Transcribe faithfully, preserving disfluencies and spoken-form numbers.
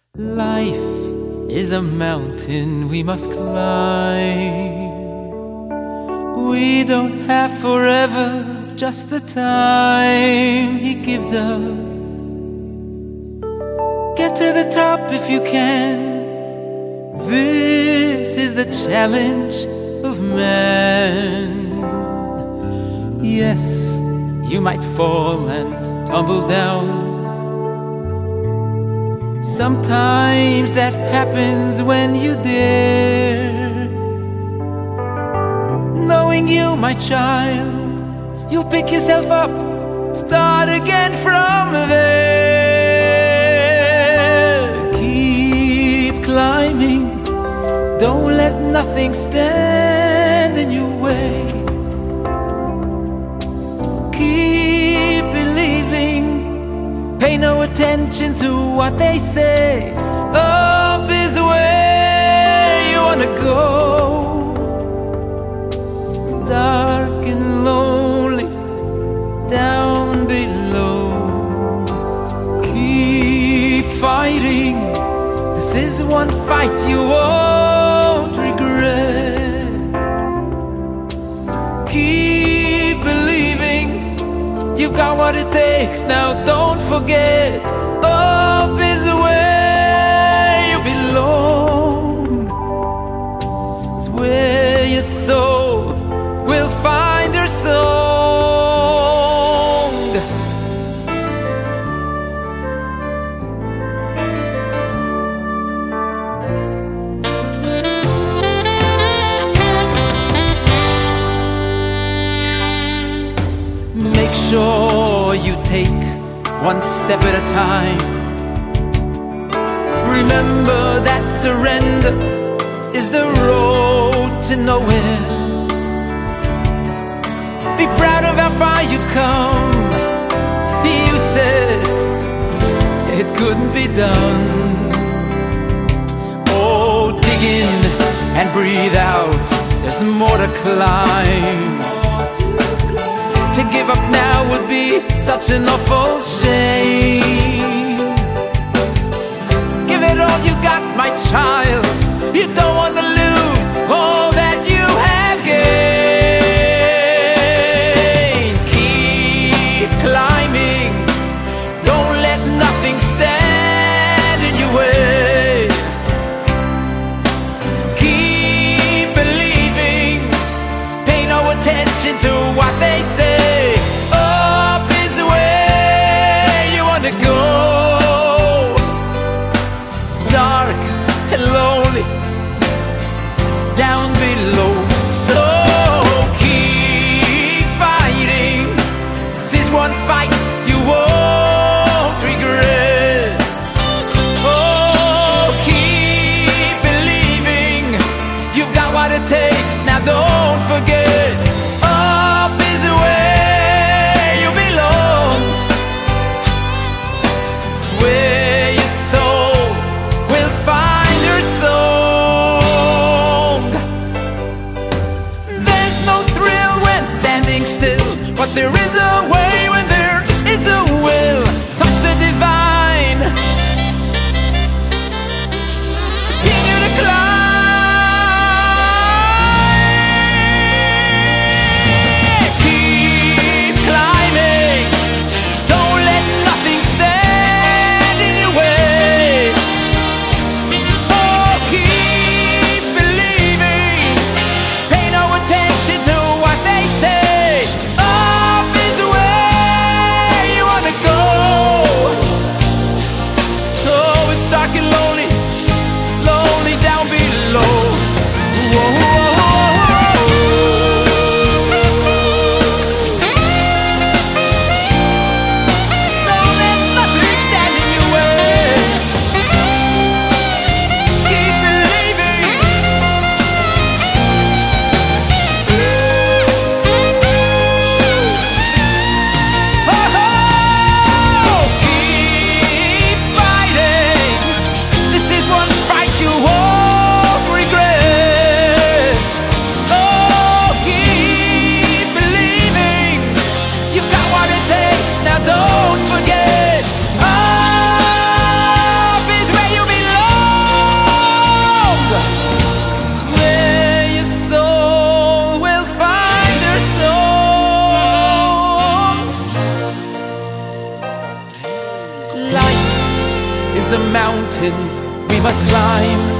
Life is a mountain we must climb. We don't have forever, just the time He gives us. Get to the top if you can. This is the challenge of man. Yes, you might fall and tumble down. Sometimes that happens when you dare. Knowing you, my child, you'll pick yourself up, start again from there. Keep climbing, don't let nothing stand in your way. Keep believing, pay no attention to what they say. Up is where you wanna go. It's dark and lonely down below. Keep fighting, this is one fight you won't regret. Keep believing, you've got what it takes, now don't forget. Up is where you belong. It's where your soul will find her song. Make sure you take one step at a time. Remember that surrender is the road to nowhere. Be proud of how far you've come. You said it couldn't be done. Oh, dig in and breathe out, there's more to climb. To give up now would be such an awful shame. Give it all you got, my child. You don't want to lose all that you have gained. Keep climbing, don't let nothing stand in your way. Keep believing, pay no attention to what they say. Up is where you want to go. It's dark and lonely down below. So keep fighting, this is one fight you won't regret. Oh, keep believing, you've got what it takes, now don't forget. Up is where you belong. It's where your soul will find her soul. is a mountain we must climb.